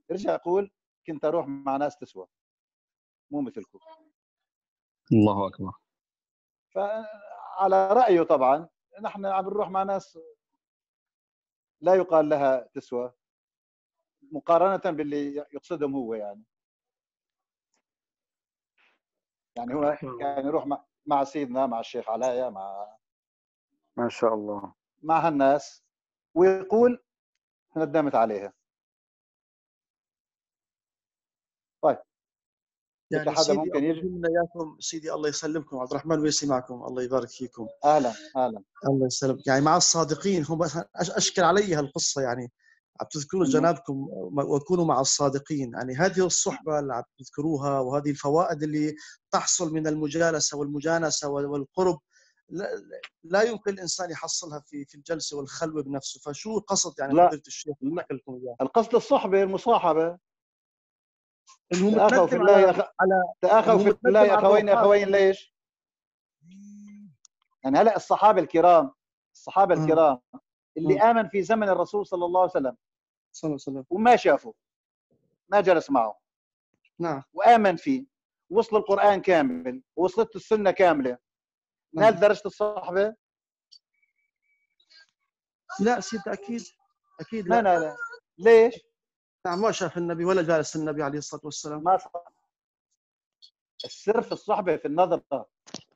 يرجع يقول كنت اروح مع ناس تسوى مو مثلكم. الله اكبر. فعلى رايه طبعا نحن عم نروح مع ناس لا يقال لها تسوى مقارنه باللي يقصدهم هو. يعني هو كان يروح مع سيدنا، مع الشيخ علايا، ما شاء الله، مع هالناس، ويقول ندمت عليها. طيب يعني حدا سيدي ممكن يجي؟ الله اياكم سيدي، الله يسلمكم. عبد الرحمن ويسي معكم، الله يبارك فيكم. اهلا اهلا. الله يسلمك. يعني مع الصادقين هم اشكل علي هالقصه، يعني عم تذكروا جنابكم وكونوا مع الصادقين. يعني هذه الصحبه اللي عم تذكروها وهذه الفوائد اللي تحصل من المجالسه والمجانسه والقرب لا يمكن الانسان يحصلها في الجلسه والخلوه بنفسه. فشو القصد يعني فضيله الشيخ حكى لكم اياه؟ القصد الصحبه، المصاحبه. انه تآخوا في الله تآخوا في الله اخوين. ليش؟ يعني هلا الصحابه الكرام اللي آمن في زمن الرسول صلى الله عليه وسلم وما شافه، ما جلس معه، نعم، وآمن فيه، وصل القرآن كامل، ووصلت السنة كاملة، نال درجة الصحبة؟ لا سيدي، أكيد ما نال. ليش؟ نعم، ما شاف النبي ولا جالس النبي عليه الصلاة والسلام. ما صح. السر في الصحبة في النظرة.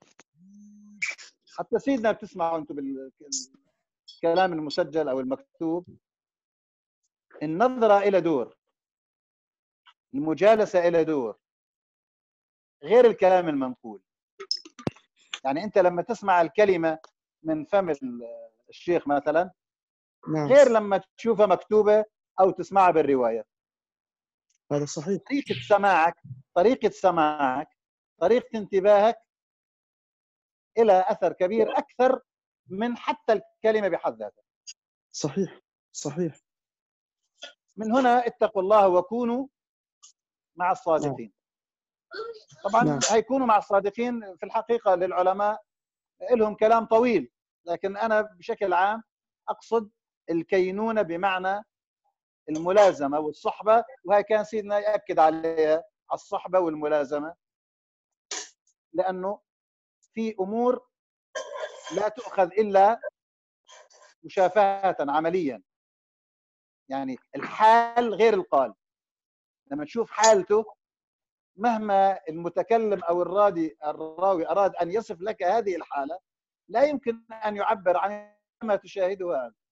حتى سيدنا بتسمعوا أنتم بالكلام المسجل أو المكتوب، النظرة إلى دور، المجالسة إلى دور، غير الكلام المنقول. يعني أنت لما تسمع الكلمة من فم الشيخ مثلا غير لما تشوفها مكتوبة أو تسمعها بالرواية. هذا صحيح. طريقة سماعك، طريقة انتباهك إلى أثر كبير أكثر من حتى الكلمة بحد ذاتها. صحيح. من هنا اتقوا الله وكونوا مع الصادقين. طبعا هيكونوا مع الصادقين في الحقيقة للعلماء لهم كلام طويل، لكن أنا بشكل عام أقصد الكينونة بمعنى الملازمة والصحبة، وهي كان سيدنا يأكد عليها، الصحبة والملازمة، لأنه في أمور لا تؤخذ إلا مشافهة عمليا. يعني الحال غير القال. لما تشوف حالته، مهما المتكلم أو الراوي أراد أن يصف لك هذه الحالة، لا يمكن أن يعبر عن ما تشاهده أنت.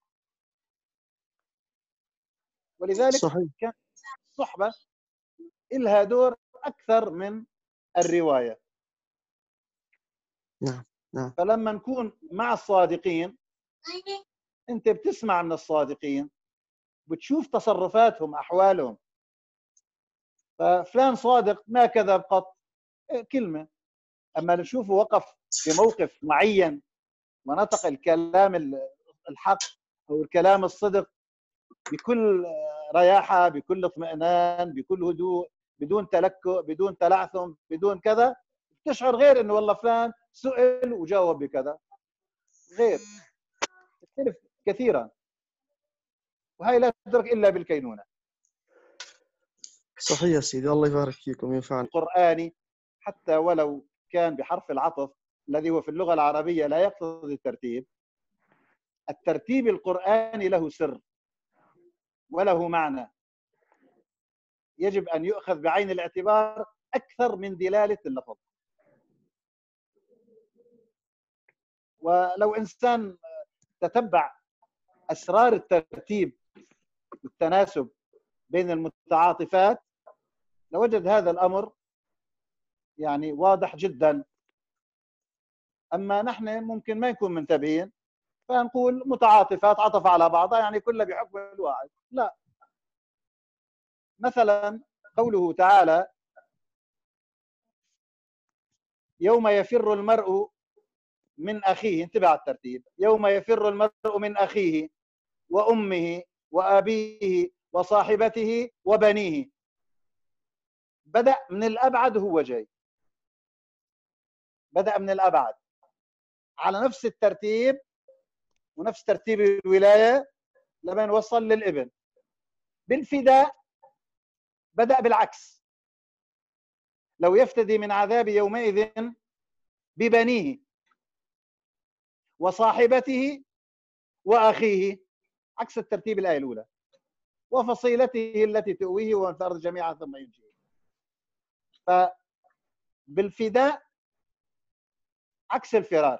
ولذلك كان الصحبة إلها دور أكثر من الرواية. نعم. فلما نكون مع الصادقين، أنت بتسمع من الصادقين، بتشوف تصرفاتهم، أحوالهم. ففلان صادق ما كذب قط كلمة، أما نشوفه وقف في موقف معين ونطق الكلام الحق أو الكلام الصدق بكل رياحة، بكل اطمئنان، بكل هدوء، بدون تلكؤ، بدون تلعثم، بدون كذا، تشعر غير إنه والله فلان سئل وجاوب بكذا، غير تختلف كثيرا. وهي لا تدرك إلا بالكينونة. صحيح يا سيدي، الله يبارك فيكم. ينفعنا القرآني حتى ولو كان بحرف العطف الذي هو في اللغة العربية لا يقتضي الترتيب. الترتيب القرآني له سر وله معنى يجب أن يؤخذ بعين الاعتبار أكثر من دلالة اللفظ. ولو إنسان تتبع أسرار الترتيب والتناسب بين المتعاطفات لوجد هذا الأمر يعني واضح جدا. أما نحن ممكن ما نكون منتبهين فنقول متعاطفات عطف على بعضها، يعني كلها بحكم الواحد. لا. مثلا قوله تعالى: يوم يفر المرء من أخيه، انتبه على الترتيب، يوم يفر المرء من أخيه وأمه وأبيه وصاحبته وبنيه. بدأ من الأبعد، هو جاي بدأ من الأبعد على نفس الترتيب ونفس ترتيب الولاية لما نوصل للابن. بالفداء بدأ بالعكس: لو يفتدي من عذاب يومئذ ببنيه وصاحبته وأخيه، عكس الترتيب الآية الأولى، وفصيلته التي تؤويه ومن في الأرض جميعا ثم ينجيه. فبالفداء عكس الفرار،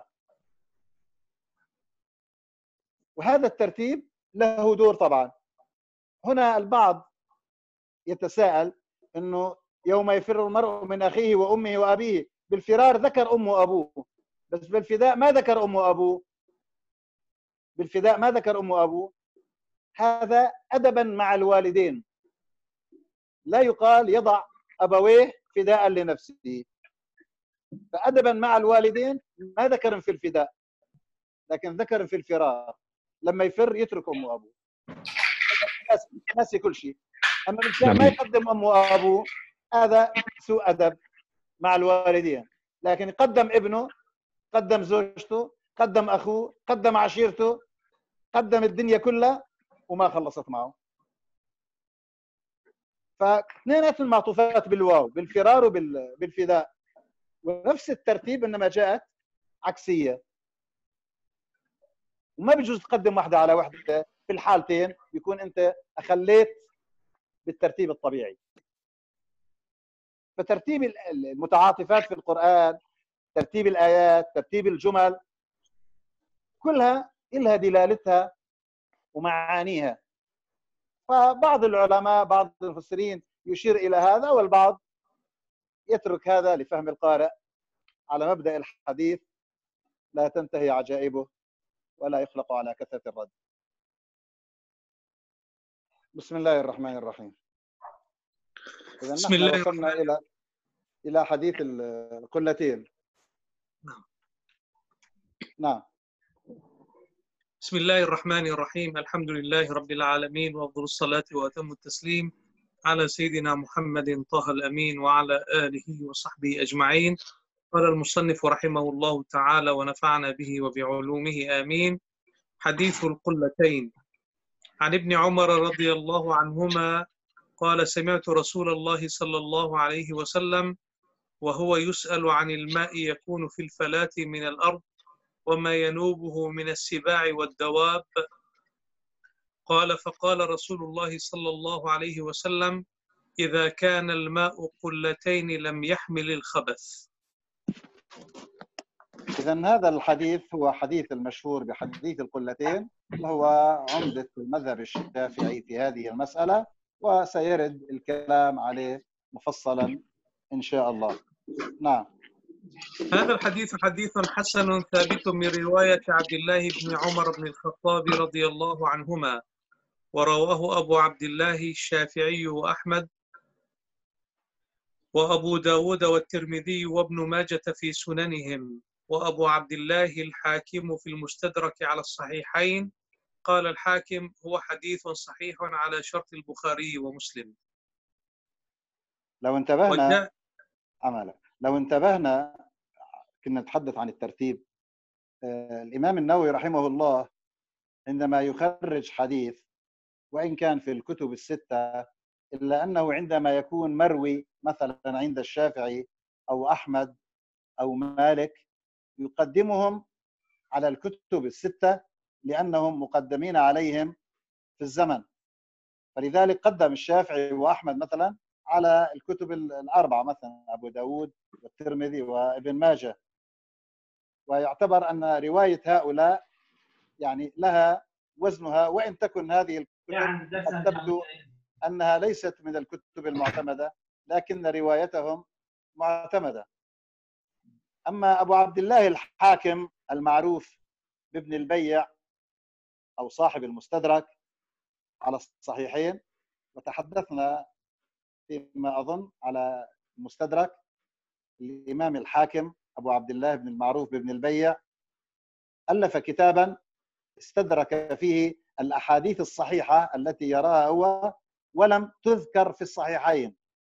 وهذا الترتيب له دور طبعا. هنا البعض يتساءل انه يوم يفر المرء من اخيه وامه وابيه، بالفرار ذكر امه وابوه، بس بالفداء ما ذكر امه وابوه. بالفداء ما ذكر امه وابوه. هذا ادبا مع الوالدين، لا يقال يضع ابويه فداء لنفسه. فادبا مع الوالدين ما ذكر في الفداء، لكن ذكر في الفرار. لما يفر يترك امه وابوه، ناسي كل شيء. اما الانسان ما يقدم امه وابوه، هذا سوء ادب مع الوالدين. لكن قدم ابنه، قدم زوجته، قدم اخوه، قدم عشيرته، قدم الدنيا كلها وما خلصت معه. فاثنيناتهم معطوفات بالواو، بالفرار وبالفداء، ونفس الترتيب انما جاءت عكسيه. وما بيجوز تقدم واحده على واحده، في الحالتين بيكون انت اخليت بالترتيب الطبيعي. فترتيب المتعاطفات في القرآن، ترتيب الآيات، ترتيب الجمل، كلها لها دلالتها ومعانيها. فبعض العلماء، بعض المفسرين يشير إلى هذا، والبعض يترك هذا لفهم القارئ، على مبدأ الحديث: لا تنتهي عجائبه ولا يخلق على كثرة الرد. بسم الله الرحمن الرحيم. إذا نحن وصلنا إلى حديث القلتين. نعم. بسم الله الرحمن الرحيم. الحمد لله رب العالمين، وأفضل الصلاة وأتم التسليم على سيدنا محمد طه الأمين وعلى آله وصحبه أجمعين. قال المصنف رحمه الله تعالى ونفعنا به وبعلومه آمين. حديث القلتين. عن ابن عمر رضي الله عنهما قال: سمعت رسول الله صلى الله عليه وسلم وهو يسأل عن الماء يكون في الفلاة من الأرض وما ينوبه من السباع والدواب، قال: فقال رسول الله صلى الله عليه وسلم: إذا كان الماء قلتين لم يحمل الخبث. إذن هذا الحديث هو حديث المشهور بحديث القلتين، وهو عمدة المذهب الشافعي في هذه المسألة، وسيرد الكلام عليه مفصلا إن شاء الله. نعم. هذا الحديث حديث حسن ثابت من رواية عبد الله بن عمر بن الخطاب رضي الله عنهما، ورواه أبو عبد الله الشافعي وأحمد وأبو داود والترمذي وابن ماجة في سننهم، وأبو عبد الله الحاكم في المستدرك على الصحيحين. قال الحاكم: هو حديث صحيح على شرط البخاري ومسلم. لو انتبهنا كنا نتحدث عن الترتيب. الإمام النووي رحمه الله عندما يخرج حديث، وإن كان في الكتب الستة، إلا أنه عندما يكون مروي مثلا عند الشافعي أو أحمد أو مالك يقدمهم على الكتب الستة لأنهم مقدمين عليهم في الزمن. فلذلك قدم الشافعي وأحمد مثلا على الكتب الأربعة، مثلا أبو داود والترمذي وابن ماجه. ويعتبر أن رواية هؤلاء يعني لها وزنها، وإن تكن هذه الكتب قد تبدو أنها ليست من الكتب المعتمدة، لكن روايتهم معتمدة. أما أبو عبد الله الحاكم المعروف بابن البيع أو صاحب المستدرك على الصحيحين، وتحدثنا فيما أظن على المستدرك، الإمام الحاكم أبو عبد الله بن المعروف بابن البيع ألف كتابا استدرك فيه الأحاديث الصحيحة التي يراها هو ولم تذكر في الصحيحين،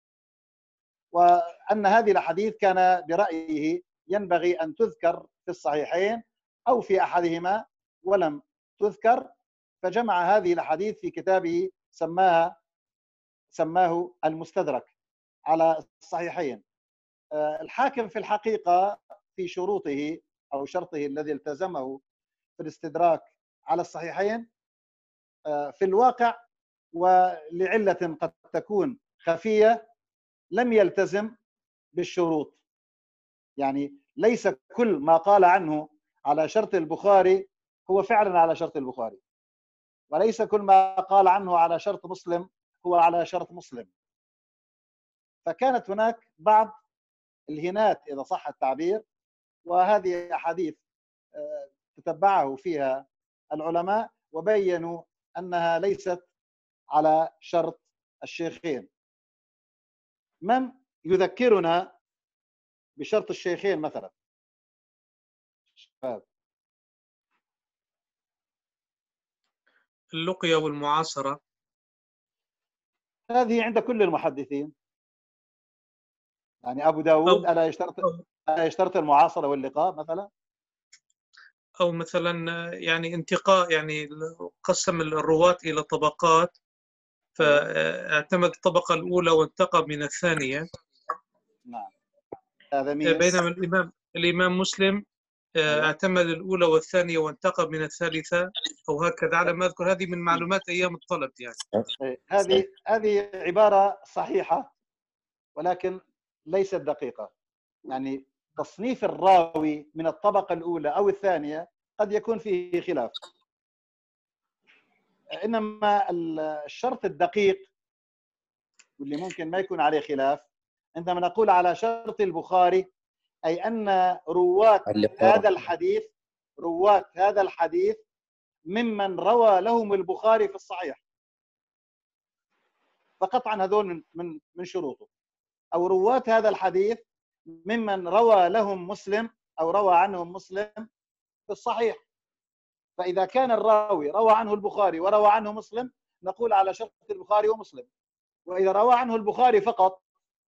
وأن هذه الأحاديث كان برأيه ينبغي أن تذكر في الصحيحين أو في أحدهما ولم تذكر، فجمع هذه الأحاديث في كتابه سماها سماه المستدرك على الصحيحين. الحاكم في الحقيقة في شروطه أو شرطه الذي التزمه في الاستدراك على الصحيحين في الواقع ولعلة قد تكون خفية لم يلتزم بالشروط. يعني ليس كل ما قال عنه على شرط البخاري هو فعلا على شرط البخاري، وليس كل ما قال عنه على شرط مسلم هو على شرط مسلم. فكانت هناك بعض الهنات إذا صح التعبير، وهذه أحاديث تتبعه فيها العلماء وبينوا أنها ليست على شرط الشيخين. من يذكرنا بشرط الشيخين مثلا؟ شباب. اللقية والمعاصرة. هذه عند كل المحدثين. يعني أبو داود ألا يشترط المعاصرة واللقاء مثلا؟ أو مثلا يعني انتقاء، يعني قسم الرواة إلى طبقات، فاعتمد الطبقة الأولى وانتقى من الثانية. نعم. هذا مين؟ بينما الإمام مسلم اعتمد الأولى والثانية وانتقى من الثالثة، أو هكذا على ما أذكر. هذه من معلومات أيام الطلب يعني. هذه عبارة صحيحة ولكن ليست دقيقة. يعني تصنيف الراوي من الطبقة الأولى أو الثانية قد يكون فيه خلاف، إنما الشرط الدقيق واللي ممكن ما يكون عليه خلاف عندما نقول على شرط البخاري أي أن رواة هذا الحديث ممن روى لهم البخاري في الصحيح، فقطعا هذول من شروطه. أو رواة هذا الحديث ممن روى لهم مسلم أو روى عنهم مسلم في الصحيح. فإذا كان الراوي روى عنه البخاري وروى عنه مسلم نقول على شرط البخاري ومسلم، وإذا روى عنه البخاري فقط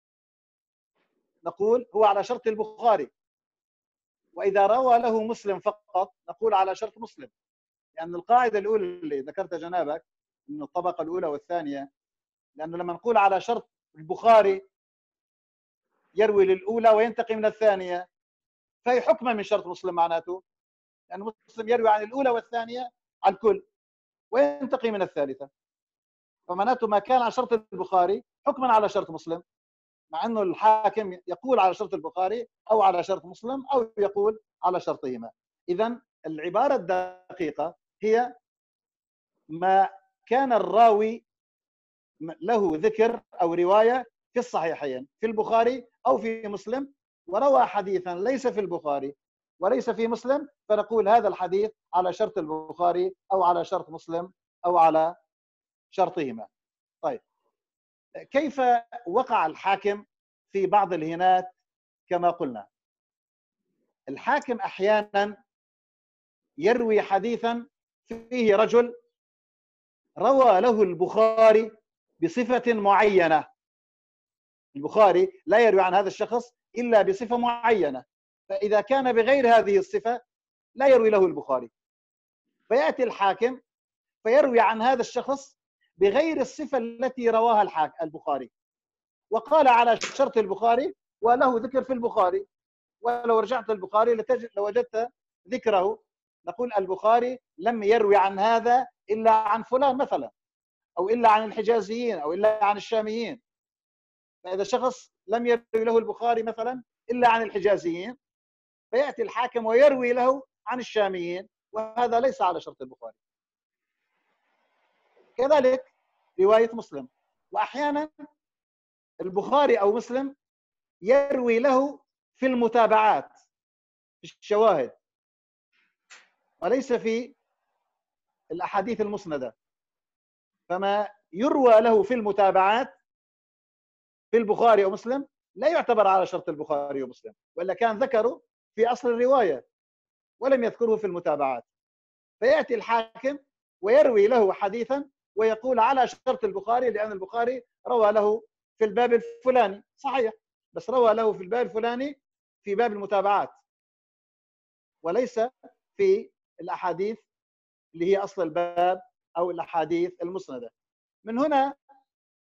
نقول هو على شرط البخاري، وإذا روى له مسلم فقط نقول على شرط مسلم. لأن القاعدة الأولى اللي ذكرتها جنابك من الطبقة الأولى والثانية، لأنه لما نقول على شرط البخاري يروي للأولى وينتقي من الثانية، فهي حكما من شرط مسلم معناته، لأن يعني مسلم يروي عن الأولى والثانية عن الكل وينتقي من الثالثة، فمعناته ما كان على شرط البخاري حكما على شرط مسلم، مع أنه الحاكم يقول على شرط البخاري أو على شرط مسلم أو يقول على شرطهما. إذن العبارة الدقيقة هي ما كان الراوي له ذكر أو رواية في الصحيحين في البخاري أو في مسلم، وروى حديثا ليس في البخاري وليس في مسلم، فنقول هذا الحديث على شرط البخاري أو على شرط مسلم أو على شرطهما. طيب، كيف وقع الحاكم في بعض الهنات؟ كما قلنا الحاكم أحيانا يروي حديثا فيه رجل روى له البخاري بصفة معينة، البخاري لا يروي عن هذا الشخص إلا بصفة معينة، فإذا كان بغير هذه الصفة لا يروي له البخاري، فيأتي الحاكم فيروي عن هذا الشخص بغير الصفة التي رواها البخاري، وقال على شرط البخاري وله ذكر في البخاري، ولو رجعت البخاري لوجدت ذكره، نقول البخاري لم يروي عن هذا إلا عن فلان مثلا، أو إلا عن الحجازيين أو إلا عن الشاميين. فإذا شخص لم يروي له البخاري مثلا إلا عن الحجازيين، فيأتي الحاكم ويروي له عن الشاميين، وهذا ليس على شرط البخاري. كذلك رواية مسلم، وأحيانا البخاري أو مسلم يروي له في المتابعات في الشواهد وليس في الأحاديث المسندة، فما يروى له في المتابعات في البخاري ومسلم لا يعتبر على شرط البخاري ومسلم، وإلا كان ذكره في أصل الرواية ولم يذكره في المتابعات، فيأتي الحاكم ويروي له حديثا ويقول على شرط البخاري لأن البخاري روى له في الباب الفلاني، صحيح، بس روى له في الباب الفلاني في باب المتابعات وليس في الأحاديث اللي هي أصل الباب أو الأحاديث المسندة. من هنا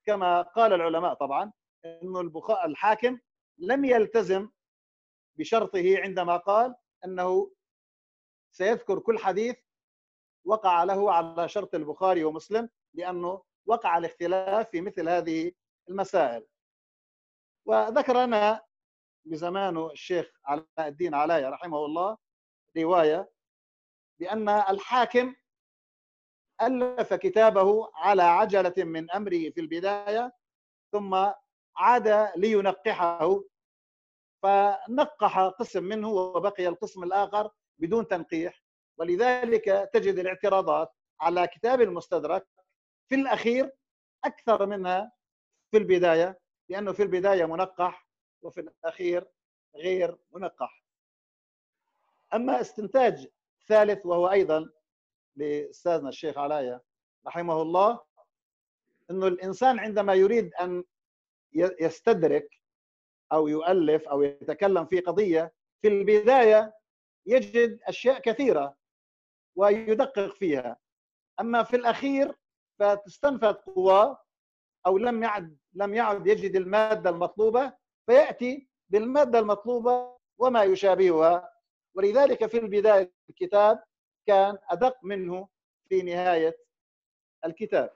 كما قال العلماء طبعا أنه الحاكم لم يلتزم بشرطه عندما قال أنه سيذكر كل حديث وقع له على شرط البخاري ومسلم، لأنه وقع الاختلاف في مثل هذه المسائل. وذكر لنا بزمانه الشيخ علاء الدين علاية رحمه الله رواية بأن الحاكم ألف كتابه على عجلة من أمره في البداية، ثم عاد لينقحه فنقح قسم منه وبقي القسم الآخر بدون تنقيح. ولذلك تجد الاعتراضات على كتاب المستدرك في الأخير أكثر منها في البداية، لأنه في البداية منقح وفي الأخير غير منقح. أما استنتاج ثالث وهو أيضا لأستاذنا الشيخ علاية رحمه الله، أنه الإنسان عندما يريد أن يستدرك أو يؤلف أو يتكلم في قضية في البداية يجد أشياء كثيرة ويدقق فيها، أما في الأخير فتستنفذ قواه أو لم يعد يجد المادة المطلوبة فيأتي بالمادة المطلوبة وما يشابهها. ولذلك في البداية الكتاب كان أدق منه في نهاية الكتاب.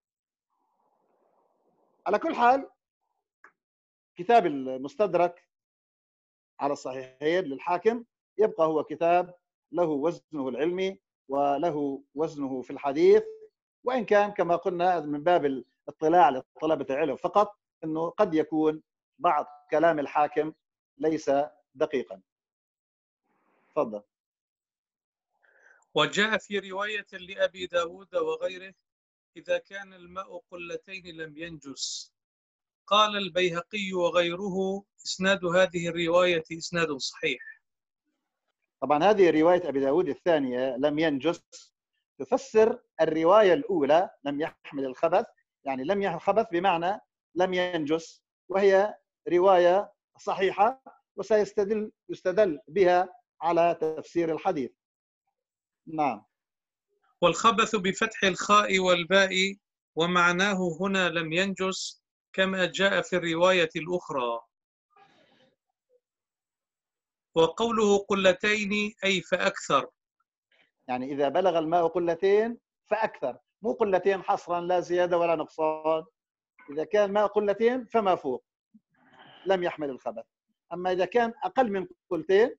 على كل حال كتاب المستدرك على الصحيحين للحاكم يبقى هو كتاب له وزنه العلمي وله وزنه في الحديث، وإن كان كما قلنا من باب الاطلاع لطلبة العلم فقط أنه قد يكون بعض كلام الحاكم ليس دقيقا. تفضل. وجاء في رواية لأبي داود وغيره: إذا كان الماء قلتين لم ينجس. قال البيهقي وغيره: إسناد هذه الرواية إسناد صحيح. طبعا هذه رواية أبي داود الثانية لم ينجس تفسر الرواية الأولى لم يحمل الخبث، يعني لم يحمل الخبث بمعنى لم ينجس، وهي رواية صحيحة وسيستدل بها على تفسير الحديث. نعم. والخبث بفتح الخاء والباء، ومعناه هنا لم ينجس كما جاء في الرواية الأخرى. وقوله قلتين أي فأكثر، يعني إذا بلغ الماء قلتين فأكثر، مو قلتين حصرا لا زيادة ولا نقصان. إذا كان ماء قلتين فما فوق لم يحمل الخبث، أما إذا كان أقل من قلتين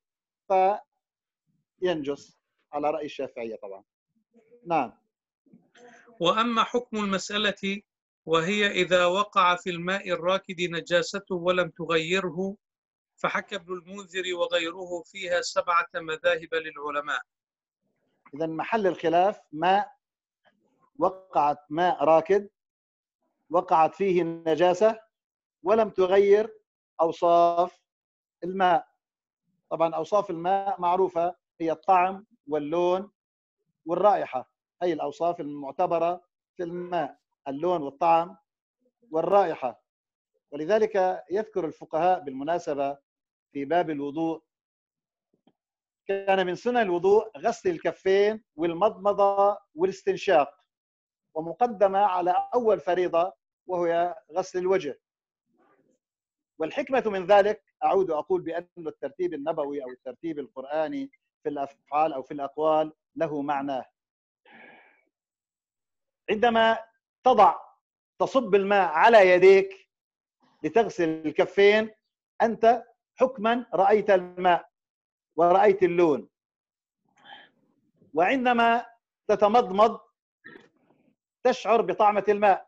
فينجس على رأي الشافعية طبعا. نعم. وأما حكم المسألة وهي إذا وقع في الماء الراكد نجاسته ولم تغيره، فحكى ابن المنذر وغيره فيها 7 مذاهب للعلماء. إذا محل الخلاف ماء ماء راكد وقعت فيه النجاسة ولم تغير أوصاف الماء. طبعا أوصاف الماء معروفة، هي الطعم واللون والرائحة، هي الأوصاف المعتبرة في الماء: اللون والطعم والرائحة. ولذلك يذكر الفقهاء بالمناسبة في باب الوضوء: كان من سنن الوضوء غسل الكفين والمضمضة والاستنشاق، ومقدمة على أول فريضة وهي غسل الوجه. والحكمة من ذلك أعود أقول بأن الترتيب النبوي أو الترتيب القرآني في الأفعال أو في الأقوال له معناه. عندما تصب الماء على يديك لتغسل الكفين أنت حكما رأيت الماء ورأيت اللون، وعندما تتمضمض تشعر بطعمة الماء،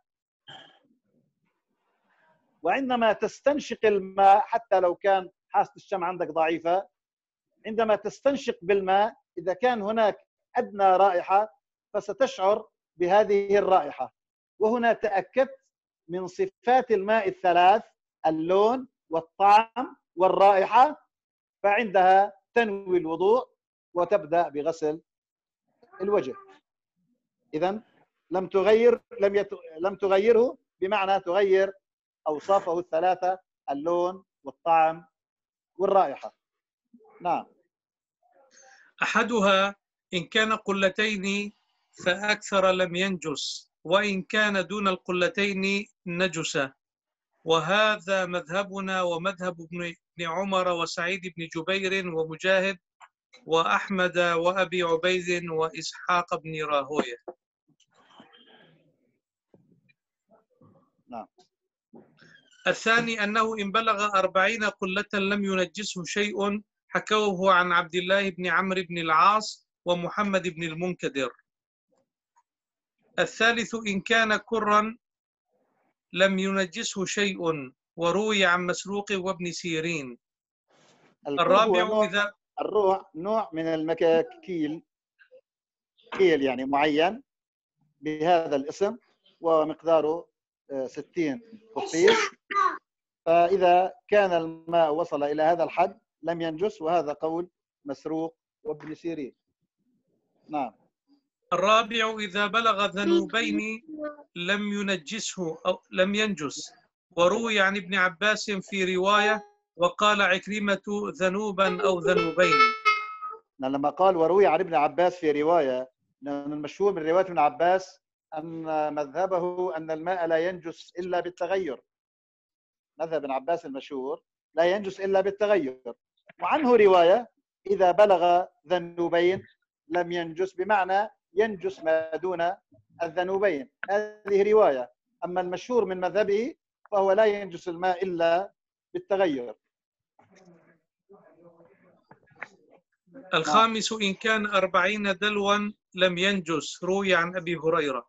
وعندما تستنشق الماء حتى لو كان حاسة الشم عندك ضعيفة، عندما تستنشق بالماء إذا كان هناك أدنى رائحة فستشعر بهذه الرائحة. وهنا تأكدت من صفات الماء الثلاث: اللون والطعم والرائحة، فعندها تنوي الوضوء وتبدأ بغسل الوجه. إذن لم تغيره بمعنى تغير أوصافه الثلاثة: اللون والطعم والرائحة. نعم. أحدها إن كان قلتين فأكثر لم ينجس، وإن كان دون القلتين نجسا. وهذا مذهبنا ومذهب ابن عمر وسعيد بن جبير ومجاهد وأحمد وأبي عبيد وإسحاق بن راهويه. نعم. الثاني أنه إن بلغ 40 قلة لم ينجسه شيء، حكوه عن عبد الله بن عمرو بن العاص ومحمد بن المنكدر. الثالث إن كان كرا لم ينجسه شيء، وروي عن مسروق وابن سيرين. الرابع إذا الروع نوع من المكاكيل، كيل يعني معين بهذا الاسم ومقداره 60 قطيف، فإذا كان الماء وصل إلى هذا الحد لم ينجس، وهذا قول مسروق وابن سيرين. نعم. الرابع إذا بلغ ذنوبين لم ينجسه أو لم ينجس، وروي عن ابن عباس في رواية وقال عكرمة ذنوبا أو ذنوبين. لما قال وروي عن ابن عباس في رواية، لأن المشهور من رواية ابن عباس أن مذهبه أن الماء لا ينجس إلا بالتغير. مذهب ابن عباس المشهور لا ينجس إلا بالتغير. وعنه رواية إذا بلغ ذنوبين لم ينجس، بمعنى ينجس ما دون الذنوبين. هذه رواية. أما المشهور من مذهبه فهو لا ينجس الماء إلا بالتغير. الخامس إن كان 40 دلوا لم ينجس، روي عن أبي هريرة.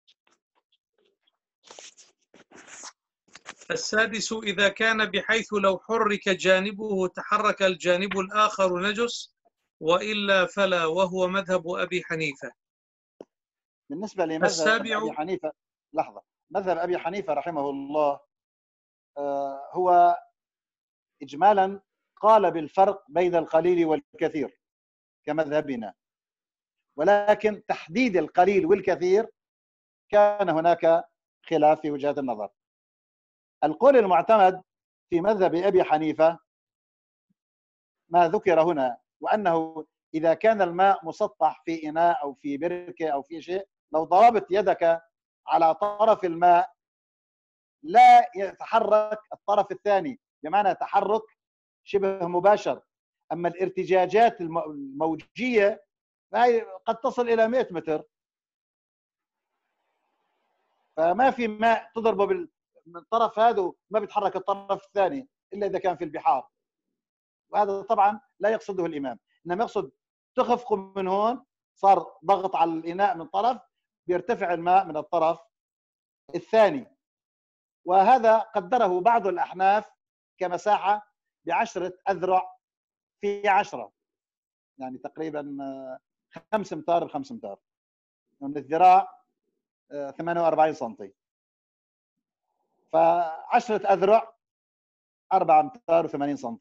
السادس إذا كان بحيث لو حرك جانبه تحرك الجانب الآخر نجس، وإلا فلا، وهو مذهب أبي حنيفة. بالنسبة لمذهب أبي حنيفة، لحظة، مذهب أبي حنيفة رحمه الله هو إجمالا قال بالفرق بين القليل والكثير كمذهبنا، ولكن تحديد القليل والكثير كان هناك خلاف في وجهات النظر. القول المعتمد في مذهب أبي حنيفة ما ذكر هنا، وأنه إذا كان الماء مسطح في إناء أو في بركة أو في شيء، لو ضربت يدك على طرف الماء لا يتحرك الطرف الثاني، بمعنى تحرك شبه مباشر. أما الارتجاجات الموجية فهي قد تصل إلى 100 متر، فما في ماء تضربه من الطرف هذا ما بيتحرك الطرف الثاني إلا إذا كان في البحار، وهذا طبعا لا يقصده الإمام، إنما يقصد تخفق من هون، صار ضغط على الإناء من طرف، بيرتفع الماء من الطرف الثاني. وهذا قدره بعض الأحناف كمساحة ب10 أذرع في 10، يعني تقريبا 5 أمتار ب5 أمتار، من الذراع 48 سم، ف10 أذرع 4 أمتار و80 سم،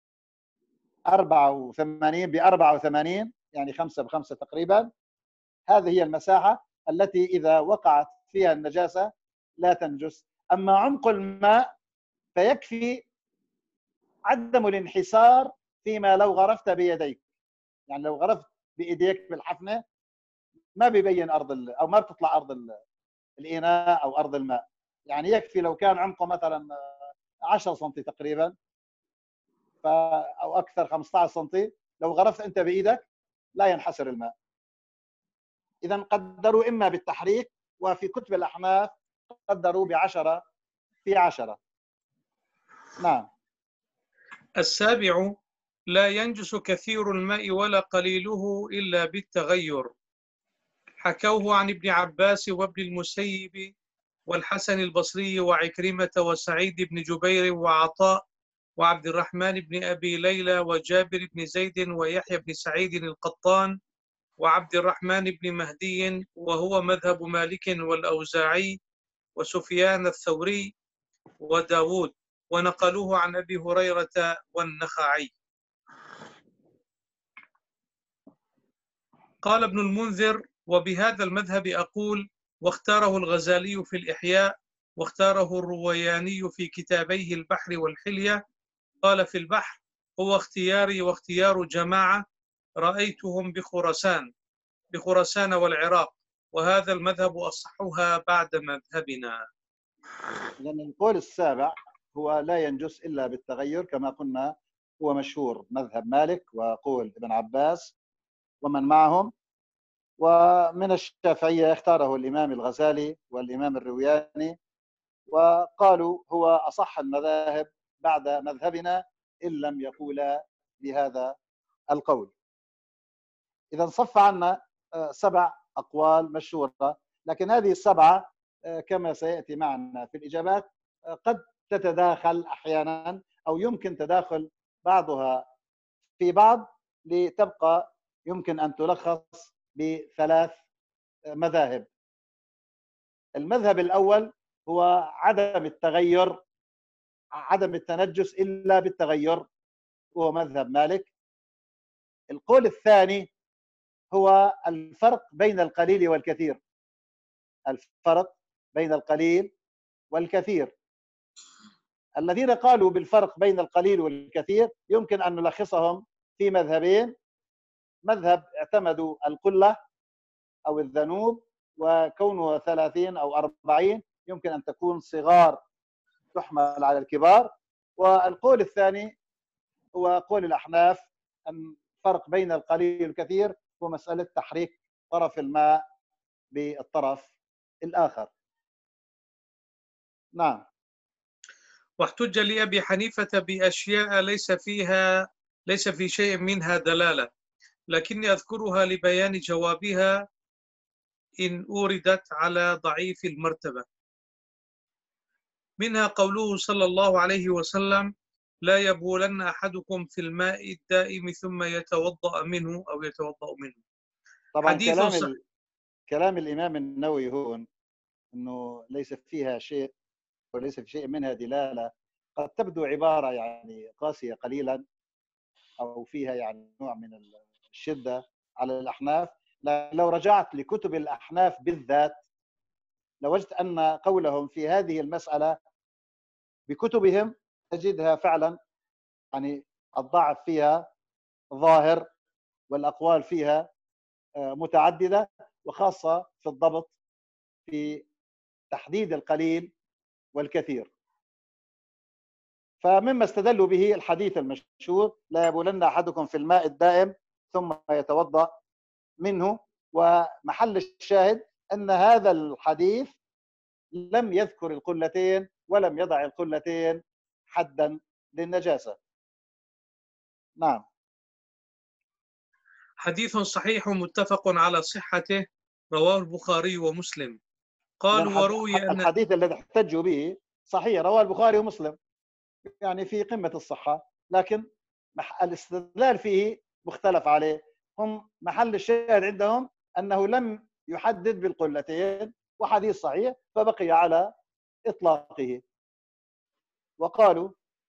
84 ب84 يعني 5 ب5 تقريبا. هذه هي المساحة التي إذا وقعت فيها النجاسة لا تنجس. أما عمق الماء فيكفي عدم الانحسار فيما لو غرفت بيديك، يعني لو غرفت بإيديك بالحفنة ما بيبين أرض أو ما بتطلع أرض الإناء أو أرض الماء، يعني يكفي لو كان عمقه مثلا 10 سم تقريبا أو أكثر 15 سم، لو غرفت أنت بإيدك لا ينحسر الماء. إذا قدروا إما بالتحريك، وفي كتب الأحناف قدروا ب10 في 10. نعم. السابع لا ينجس كثير الماء ولا قليله إلا بالتغير، حكوه عن ابن عباس وابن المسيب والحسن البصري وعكرمة وسعيد بن جبير وعطاء وعبد الرحمن بن أبي ليلى وجابر بن زيد ويحيى بن سعيد القطان وعبد الرحمن بن مهدي، وهو مذهب مالك والأوزاعي وسفيان الثوري وداود، ونقلوه عن أبي هريرة والنخعي. قال ابن المنذر: وبهذا المذهب أقول، واختاره الغزالي في الإحياء، واختاره الروياني في كتابيه البحر والحلية. قال في البحر: هو اختياري واختيار جماعة رأيتهم بخراسان والعراق، وهذا المذهب أصحها بعد مذهبنا. لأن القول السابع هو لا ينجس إلا بالتغير كما قلنا، هو مشهور مذهب مالك وقول ابن عباس ومن معهم، ومن الشافعية اختاره الإمام الغزالي والإمام الروياني، وقالوا هو أصح المذاهب بعد مذهبنا إن لم يقولا بهذا القول. إذا صف عنا 7 أقوال مشهورة، لكن هذه السبعة كما سيأتي معنا في الإجابات قد تتداخل أحيانا، أو يمكن تداخل بعضها في بعض لتبقى يمكن أن تلخص ب3 مذاهب. المذهب الأول هو عدم التغير، عدم التنجس إلا بالتغير، وهو مذهب مالك. القول الثاني هو الفرق بين القليل والكثير، الفرق بين القليل والكثير. الذين قالوا بالفرق بين القليل والكثير يمكن أن نلخصهم في مذهبين. مذهب اعتمدوا القلة أو الذنوب، وكونه 30 أو 40 يمكن أن تكون صغار تحمل على الكبار. والقول الثاني هو قول الأحناف، أن الفرق بين القليل والكثير هو مسألة تحريك طرف الماء بالطرف الآخر. نعم. واحتج لأبي حنيفة بأشياء ليس في شيء منها دلالة، لكني أذكرها لبيان جوابها إن أوردت على ضعيف المرتبة. منها قوله صلى الله عليه وسلم: لا يبولن أحدكم في الماء الدائم ثم يتوضأ منه أو يتوضأ منه. طبعا كلام الإمام النووي هون أنه ليس فيها شيء وليس في شيء منها دلالة، قد تبدو عبارة يعني قاسية قليلا، أو فيها يعني نوع من الشدة على الأحناف. لو رجعت لكتب الأحناف بالذات لوجدت أن قولهم في هذه المسألة بكتبهم تجدها فعلا يعني الضعف فيها ظاهر، والأقوال فيها متعددة، وخاصة في الضبط في تحديد القليل والكثير. فمما استدلوا به الحديث المشهور: لا يبولن أحدكم في الماء الدائم ثم يتوضأ منه. ومحل الشاهد أن هذا الحديث لم يذكر القلتين ولم يضع القلتين حدا للنجاسة. نعم. حديث صحيح متفق على صحته، رواه البخاري ومسلم. قالوا وروي أن الحديث الذي احتجوا به صحيح، رواه البخاري ومسلم، يعني في قمة الصحة، لكن الاستدلال فيه مختلف عليه. هم محل الشاهد عندهم أنه لم يحدد بالقلتين، وحديث صحيح فبقي على إطلاقه. وقالوا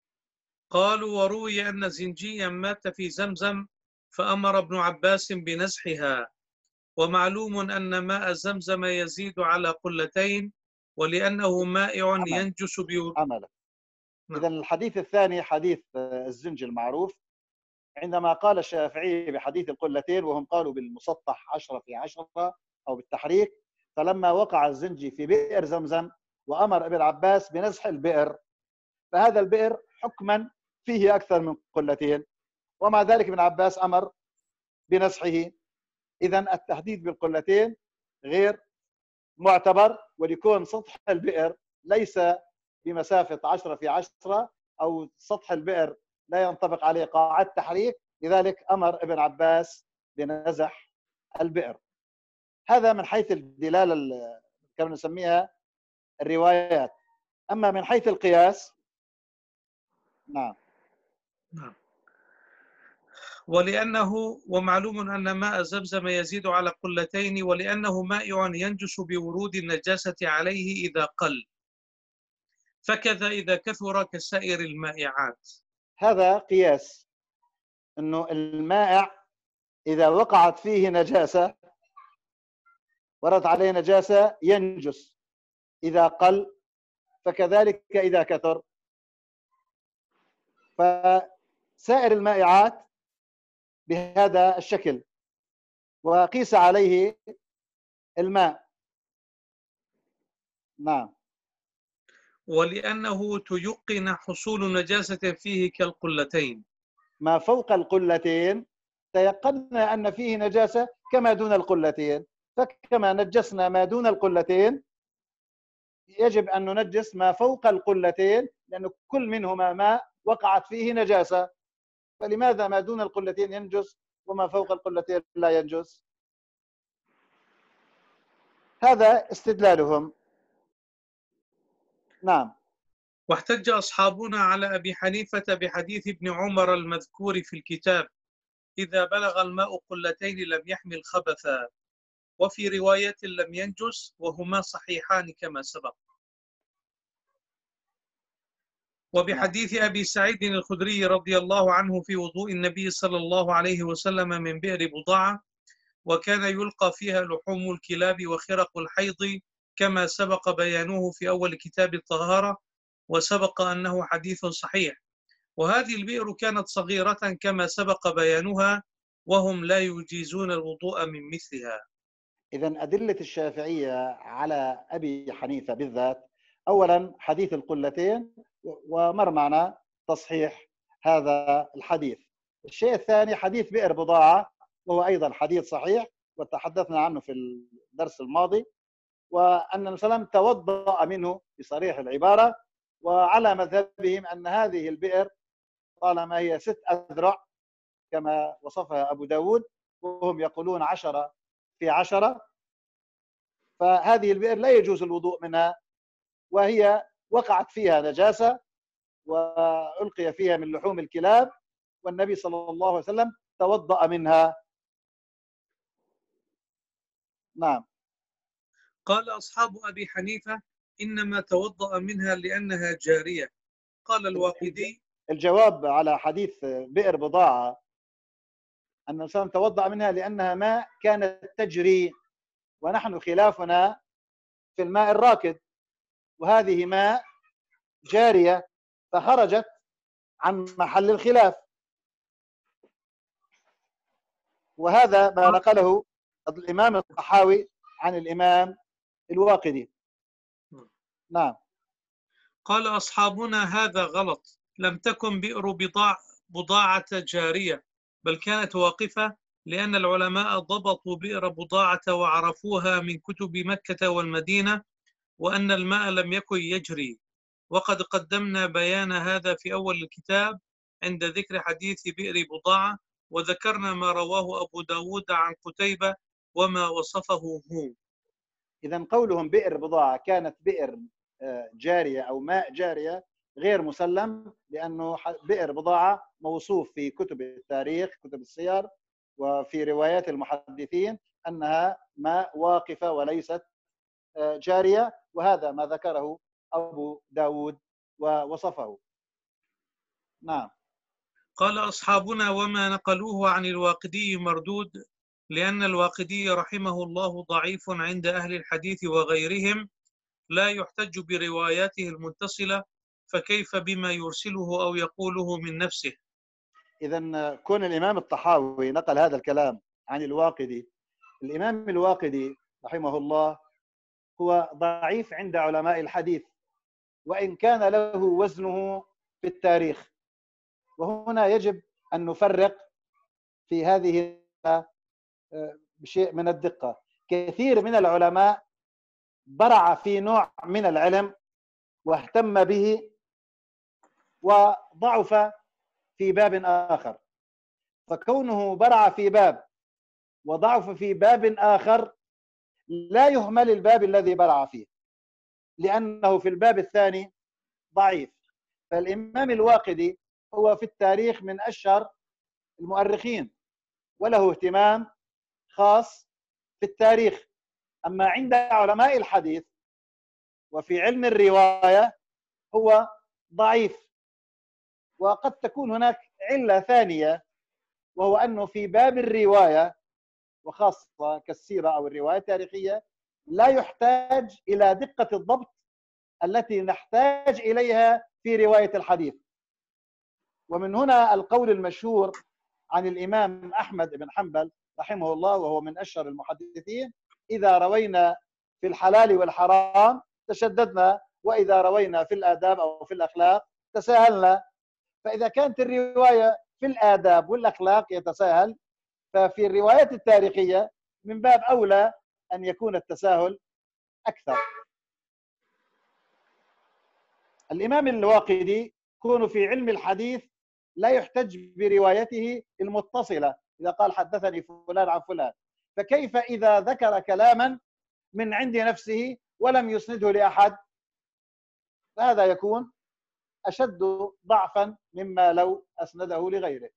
وروي أن زنجيا مات في زمزم فأمر ابن عباس بنزحها، ومعلوم أن ماء زمزم يزيد على قلتين، ولأنه مائع ينجس عمله. إذن الحديث الثاني حديث الزنج المعروف، عندما قال الشافعي بحديث القلتين وهم قالوا بالمسطح 10 في 10 أو بالتحريك، فلما وقع الزنجي في بئر زمزم وأمر ابن عباس بنزح البئر، فهذا البئر حكما فيه أكثر من قلتين، ومع ذلك ابن عباس أمر بنزحه. إذن التحديد بالقلتين غير معتبر، وليكون سطح البئر ليس بمسافة 10 في 10، أو سطح البئر لا ينطبق عليه قاعدة تحريك، لذلك أمر ابن عباس بنزح البئر. هذا من حيث الدلالة كما نسميها الروايات. أما من حيث القياس، نعم. ومعلوم أن ماء زمزم يزيد على قلتين، ولأنه مائع ينجس بورود النجاسة عليه إذا قل، فكذا إذا كثر كسائر المائعات. هذا قياس، أنه المائع إذا وقعت فيه نجاسة، وردت عليه نجاسة، ينجس إذا قل، فكذلك إذا كثر. فسائر المائعات بهذا الشكل، وقيس عليه الماء. نعم. ولأنه تيقن حصول نجاسة فيه كالقلتين. ما فوق القلتين تيقنا أن فيه نجاسة كما دون القلتين، فكما نجسنا ما دون القلتين يجب أن ننجس ما فوق القلتين، لأن كل منهما ماء وقعت فيه نجاسة، فلماذا ما دون القلتين ينجس وما فوق القلتين لا ينجس؟ هذا استدلالهم. نعم. واحتج أصحابنا على أبي حنيفة بحديث ابن عمر المذكور في الكتاب: إذا بلغ الماء قلتين لم يحمل خبثا، وفي رواية لم ينجس، وهما صحيحان كما سبق. وبحديث أبي سعيد الخدري رضي الله عنه في وضوء النبي صلى الله عليه وسلم من بئر بضاعة، وكان يلقى فيها لحوم الكلاب وخرق الحيض كما سبق بيانه في أول كتاب الطهارة، وسبق أنه حديث صحيح. وهذه البئر كانت صغيرة كما سبق بيانها، وهم لا يجيزون الوضوء من مثلها. إذن أدلة الشافعية على أبي حنيفة بالذات، أولا حديث القلتين، ومر معنا تصحيح هذا الحديث. الشيء الثاني حديث بئر بضاعة، وهو أيضا حديث صحيح وتحدثنا عنه في الدرس الماضي، وأن النبي صلى الله عليه وسلم توضأ منه بصريح العبارة، وعلى مذهبهم أن هذه البئر طالما هي 6 أذرع كما وصفها أبو داود، وهم يقولون 10 في 10، فهذه البئر لا يجوز الوضوء منها، وهي وقعت فيها نجاسة وألقي فيها من لحوم الكلاب، والنبي صلى الله عليه وسلم توضأ منها. نعم. قال أصحاب أبي حنيفة: إنما توضأ منها لأنها جارية. قال الواقدي: الجواب على حديث بئر بضاعة أن الإنسان توضأ منها لأنها ماء كانت تجري، ونحن خلافنا في الماء الراكد، وهذه ماء جارية فخرجت عن محل الخلاف، وهذا ما نقله الإمام الطحاوي عن الإمام الواقدي. نعم. قال أصحابنا: هذا غلط، لم تكن بئر بضاعة جارية، بل كانت واقفة، لأن العلماء ضبطوا بئر بضاعة وعرفوها من كتب مكة والمدينة، وأن الماء لم يكن يجري. وقد قدمنا بيان هذا في أول الكتاب عند ذكر حديث بئر بضاعة، وذكرنا ما رواه أبو داود عن قتيبة وما وصفه هو. إذن قولهم بئر بضاعة كانت بئر جارية أو ماء جارية غير مسلم، لأنه بئر بضاعة موصوف في كتب التاريخ، كتب السير، وفي روايات المحدثين أنها ماء واقفة وليست جارية، وهذا ما ذكره أبو داود ووصفه. نعم. قال أصحابنا: وما نقلوه عن الواقدي مردود، لأن الواقدي رحمه الله ضعيف عند أهل الحديث وغيرهم، لا يحتج برواياته المتصلة، فكيف بما يرسله أو يقوله من نفسه. إذن كون الإمام الطحاوي نقل هذا الكلام عن الواقدي، الإمام الواقدي رحمه الله هو ضعيف عند علماء الحديث، وإن كان له وزنه في التاريخ. وهنا يجب أن نفرق في هذه بشيء من الدقة. كثير من العلماء برع في نوع من العلم واهتم به وضعف في باب آخر، فكونه برع في باب وضعف في باب آخر لا يهمل الباب الذي برع فيه، لأنه في الباب الثاني ضعيف. فالإمام الواقدي هو في التاريخ من أشهر المؤرخين، وله اهتمام خاص في التاريخ. أما عند علماء الحديث وفي علم الرواية هو ضعيف. وقد تكون هناك علة ثانية، وهو أنه في باب الرواية وخاصة كالسيرة أو الرواية التاريخية لا يحتاج إلى دقة الضبط التي نحتاج إليها في رواية الحديث. ومن هنا القول المشهور عن الإمام أحمد بن حنبل رحمه الله، وهو من أشهر المحدثين، إذا روينا في الحلال والحرام تشددنا، وإذا روينا في الآداب أو في الأخلاق تساهلنا. فإذا كانت الرواية في الآداب والأخلاق يتساهل، ففي الروايات التاريخية من باب أولى أن يكون التساهل أكثر. الإمام الواقدي يكون في علم الحديث لا يحتج بروايته المتصلة إذا قال حدثني فلان عن فلان، فكيف إذا ذكر كلاما من عند نفسه ولم يسنده لأحد؟ فهذا يكون أشد ضعفا مما لو أسنده لغيره.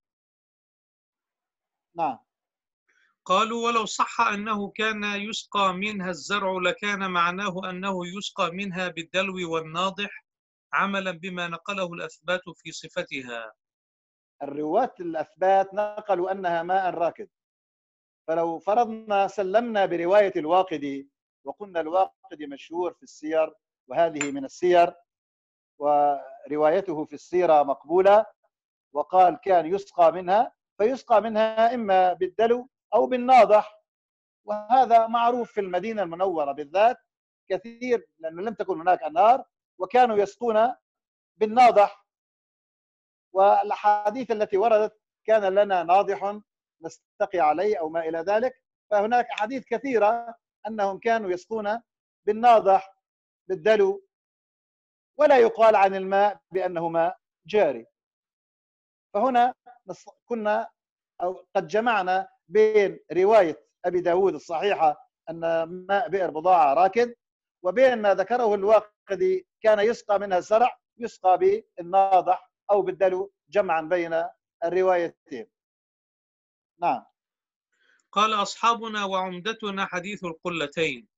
نعم. قالوا ولو صح أنه كان يسقى منها الزرع لكان معناه أنه يسقى منها بالدلو والناضح عملا بما نقله الأثبات في صفتها. الرواة الأثبات نقلوا أنها ماء راكد، فلو فرضنا سلمنا برواية الواقدي وقلنا الواقدي مشهور في السير وهذه من السير وروايته في السيرة مقبولة، وقال كان يسقى منها، فيسقى منها إما بالدلو أو بالناضح، وهذا معروف في المدينة المنورة بالذات كثير، لأنه لم تكن هناك أنهار وكانوا يسقون بالناضح. والأحاديث التي وردت كان لنا ناضح نستقي عليه أو ما إلى ذلك، فهناك أحاديث كثيرة أنهم كانوا يسقون بالناضح بالدلو، ولا يقال عن الماء بأنه ماء جاري. فهنا كنا أو قد جمعنا بين رواية أبي داود الصحيحة أن ماء بئر بضاعة راكد، وبين ما ذكره الواقدي كان يسقى منها الزرع يسقى بالناضح أو بالدلو، جمعا بين الروايتين. نعم. قال أصحابنا وعمدتنا حديث القلتين،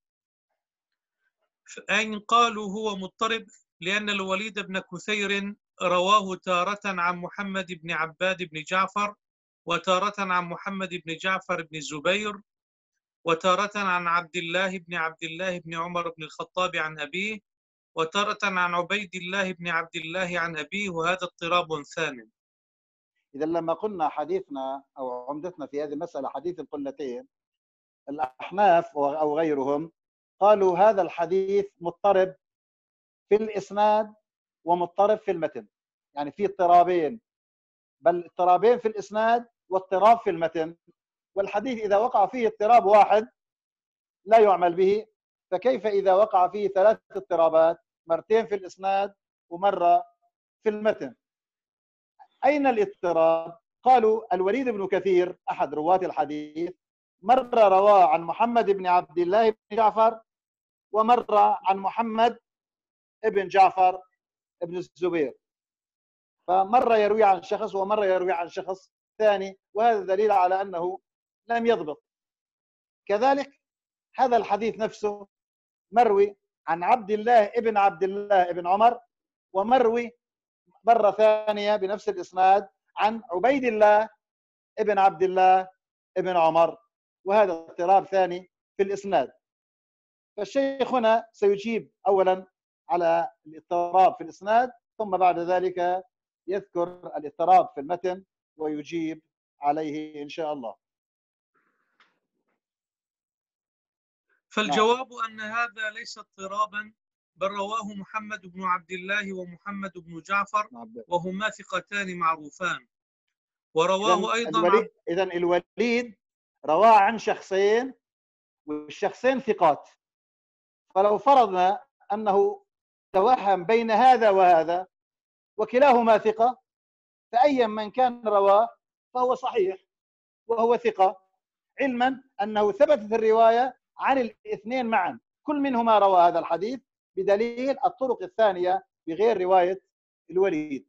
فإن قالوا هو مضطرب لأن الوليد بن كثير رواه تارة عن محمد بن عباد بن جعفر، وتارة عن محمد بن جعفر بن الزبير، وتارة عن عبد الله بن عمر بن الخطاب عن أبيه، وتارة عن عبيد الله بن عبد الله عن أبيه، وهذا اضطراب ثانٍ. إذا لما قلنا حديثنا أو عمدتنا في هذه المسألة حديث القلتين، الأحناف أو غيرهم قالوا هذا الحديث مضطرب في الإسناد ومضطرب في المتن، يعني في اضطرابين، بل اضطرابين في الإسناد واضطراب في المتن. والحديث إذا وقع فيه اضطراب واحد لا يعمل به، فكيف إذا وقع فيه ثلاث اضطرابات، مرتين في الإسناد ومرة في المتن؟ أين الاضطراب؟ قالوا الوليد بن كثير أحد رواة الحديث مرة رواه عن محمد بن عبد الله بن جعفر، ومرة عن محمد بن جعفر بن الزبير، فمرة يروي عن شخص ومرة يروي عن شخص ثاني، وهذا دليل على أنه لم يضبط. كذلك هذا الحديث نفسه مروي عن عبد الله بن عمر، ومروي مرة ثانية بنفس الإسناد عن عبيد الله بن عبد الله بن عمر، وهذا اضطراب ثاني في الإسناد. فالشيخ هنا سيجيب أولا على الاضطراب في الإسناد، ثم بعد ذلك يذكر الاضطراب في المتن ويجيب عليه إن شاء الله. فالجواب أن هذا ليس اضطرابا، بل رواه محمد بن عبد الله ومحمد بن جعفر، وهما ثقتان معروفان. ورواه أيضا إذن الوليد رواه عن شخصين والشخصين ثقات، فلو فرضنا أنه توهم بين هذا وهذا وكلاهما ثقة، فأيا من كان رواه فهو صحيح وهو ثقة، علما أنه ثبتت الرواية عن الاثنين معا، كل منهما روى هذا الحديث بدليل الطرق الثانية بغير رواية الوليد.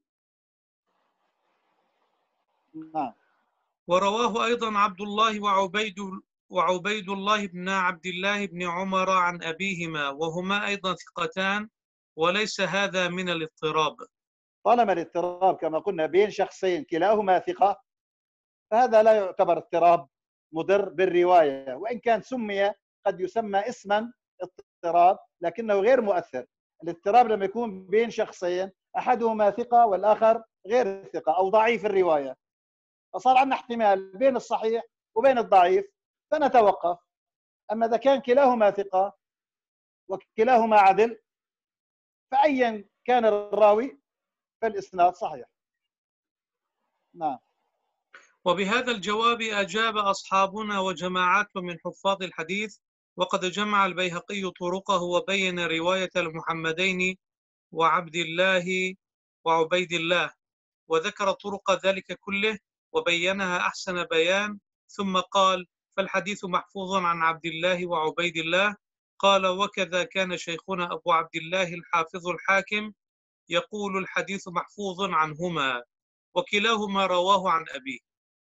نعم. ورواه أيضا عبد الله وعبيد الله بن عبد الله بن عمر عن أبيهما، وهما أيضا ثقتان، وليس هذا من الاضطراب. طالما الاضطراب كما قلنا بين شخصين كلاهما ثقة، فهذا لا يعتبر اضطراب مضر بالرواية، وإن كان سمي قد يسمى اسما اضطراب لكنه غير مؤثر. الاضطراب لما يكون بين شخصين أحدهما ثقة والآخر غير ثقة أو ضعيف الرواية، فصار عندنا احتمال بين الصحيح وبين الضعيف، فنتوقف أما إذا كان كلاهما ثقة وكلاهما عدل فأيا كان الراوي فالإسناد صحيح. نعم. وبهذا الجواب أجاب أصحابنا وجماعات من حفاظ الحديث، وقد جمع البيهقي طرقه وبين رواية المحمدين وعبد الله وعبيد الله، وذكر طرق ذلك كله وبينها أحسن بيان، ثم قال: فالحديث محفوظ عن عبد الله وعبيد الله. قال: وكذا كان شيخنا أبو عبد الله الحافظ الحاكم يقول: الحديث محفوظ عنهما، وكلاهما رواه عن أبيه.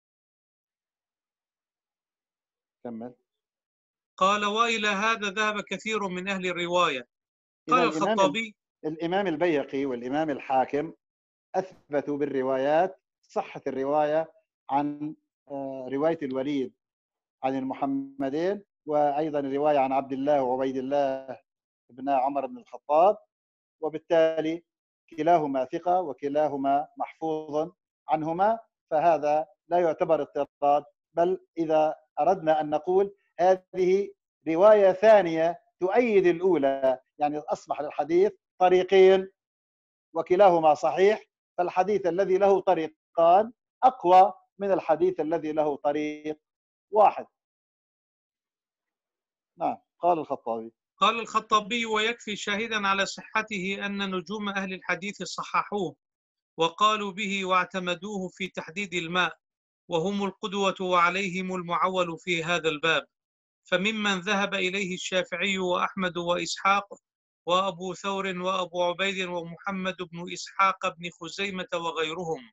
كمل. قال: وإلى هذا ذهب كثير من أهل الرواية. قال الخطابي: الإمام البيهقي والإمام الحاكم أثبتوا بالروايات صحة الرواية عن رواية الوليد عن المحمدين، وأيضا الرواية عن عبد الله وعبيد الله ابن عمر بن الخطاب، وبالتالي كلاهما ثقة وكلاهما محفوظ عنهما، فهذا لا يعتبر اضطراد، بل إذا أردنا أن نقول هذه رواية ثانية تؤيد الأولى، يعني أصبح الحديث طريقين وكلاهما صحيح، فالحديث الذي له طريقان أقوى من الحديث الذي له طريق واحد. نعم. قال الخطابي: قال الخطابي: ويكفي شاهدا على صحته أن نجوم أهل الحديث صححوه وقالوا به واعتمدوه في تحديد الماء، وهم القدوة وعليهم المعول في هذا الباب، فممن ذهب إليه الشافعي وأحمد وإسحاق وأبو ثور وأبو عبيد ومحمد بن إسحاق بن خزيمة وغيرهم.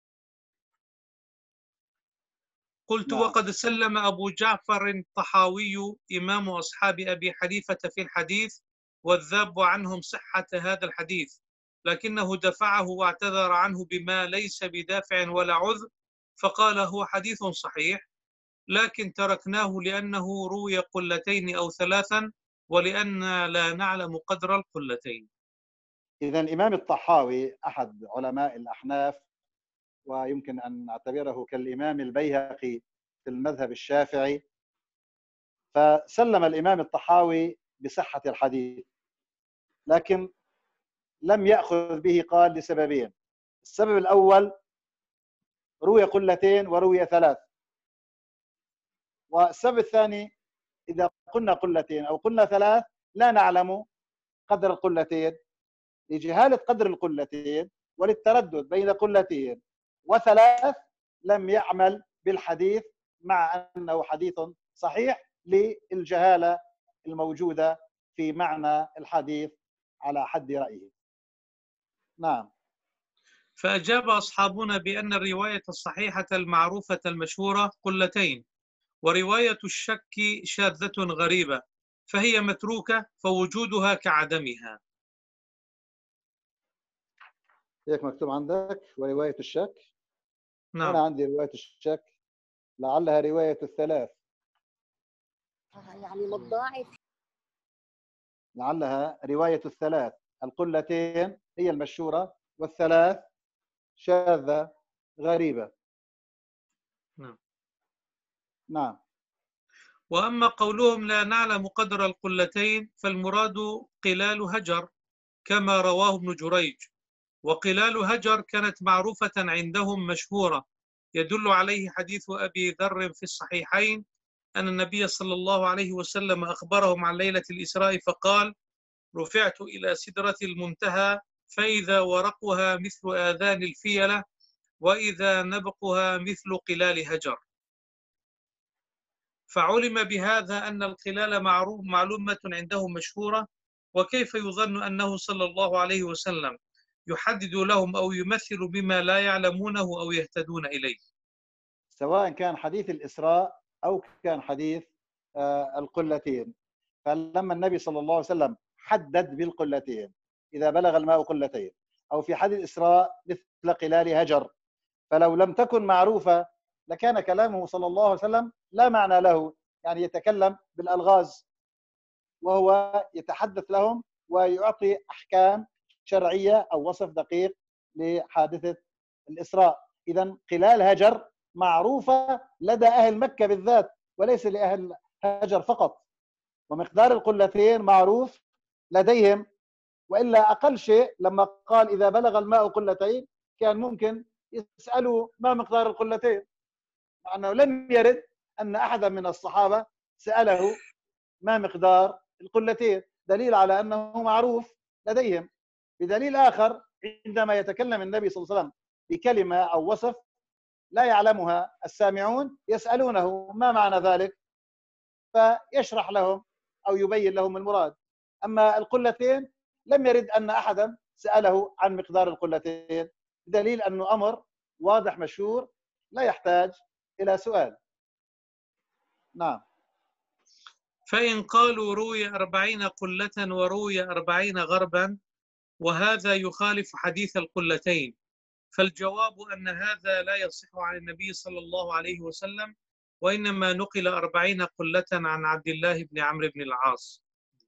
قلت: وقد سلم أبو جعفر الطحاوي إمام أصحاب أبي حنيفة في الحديث والذاب عنهم صحة هذا الحديث، لكنه دفعه واعتذر عنه بما ليس بدافع ولا عذر، فقال: هو حديث صحيح، لكن تركناه لأنه روي قلتين أو ثلاثا، ولأن لا نعلم قدر القلتين. إذا الإمام الطحاوي أحد علماء الأحناف، ويمكن أن نعتبره كالإمام البيهقي في المذهب الشافعي، فسلم الإمام الطحاوي بصحة الحديث، لكن لم يأخذ به، قال لسببين: السبب الأول روي قلتين وروي ثلاث، والسبب الثاني إذا قلنا قلتين أو قلنا ثلاث لا نعلم قدر القلتين، لجهالة قدر القلتين وللتردد بين قلتين وثلاث لم يعمل بالحديث مع أنه حديث صحيح للجهالة الموجودة في معنى الحديث على حد رأيه. نعم. فأجاب أصحابنا بأن الرواية الصحيحة المعروفة المشهورة قلتين، ورواية الشك شاذة غريبة، فهي متروكة، فوجودها كعدمها. هيك مكتوب عندك ورواية الشك؟ نعم. أنا عندي رواية الشك، لعلها رواية الثلاث، يعني متضاعف، لعلها رواية الثلاث، القلتين هي المشهورة والثلاث شاذة غريبة. نعم. نعم. وأما قولهم لا نعلم قدر القلتين فالمراد قلال هجر كما رواه ابن جريج، وقلال هجر كانت معروفة عندهم مشهورة، يدل عليه حديث أبي ذر في الصحيحين أن النبي صلى الله عليه وسلم أخبرهم عن ليلة الإسراء فقال: رفعت إلى سدرة المنتهى فإذا ورقها مثل آذان الفيلة وإذا نبقها مثل قلال هجر. فعلم بهذا أن القلال معلومة عندهم مشهورة، وكيف يظن أنه صلى الله عليه وسلم يحدد لهم أو يمثل بما لا يعلمونه أو يهتدون إليه، سواء كان حديث الإسراء أو كان حديث القلتين. فلما النبي صلى الله عليه وسلم حدد بالقلتين إذا بلغ الماء قلتين، أو في حديث الإسراء مثل قلال هجر، فلو لم تكن معروفة لكان كلامه صلى الله عليه وسلم لا معنى له، يعني يتكلم بالألغاز وهو يتحدث لهم ويعطي أحكام شرعية أو وصف دقيق لحادثة الإسراء. إذن قلال هجر معروفة لدى أهل مكة بالذات وليس لأهل هجر فقط، ومقدار القلتين معروف لديهم، وإلا أقل شيء لما قال إذا بلغ الماء قلتين كان ممكن يسألوا ما مقدار القلتين، مع أنه لم يرد أن أحدا من الصحابة سأله ما مقدار القلتين، دليل على أنه معروف لديهم. بدليل آخر، عندما يتكلم النبي صلى الله عليه وسلم بكلمة أو وصف لا يعلمها السامعون يسألونه ما معنى ذلك، فيشرح لهم أو يبين لهم المراد. أما القلتين لم يرد أن أحدا سأله عن مقدار القلتين، بدليل أنه أمر واضح مشهور لا يحتاج إلى سؤال. نعم. فإن قالوا روي 40 قلة وروي 40 غربا وهذا يخالف حديث القلتين، فالجواب أن هذا لا يصح عن النبي صلى الله عليه وسلم، وإنما نقل 40 قلة عن عبد الله بن عمرو بن العاص.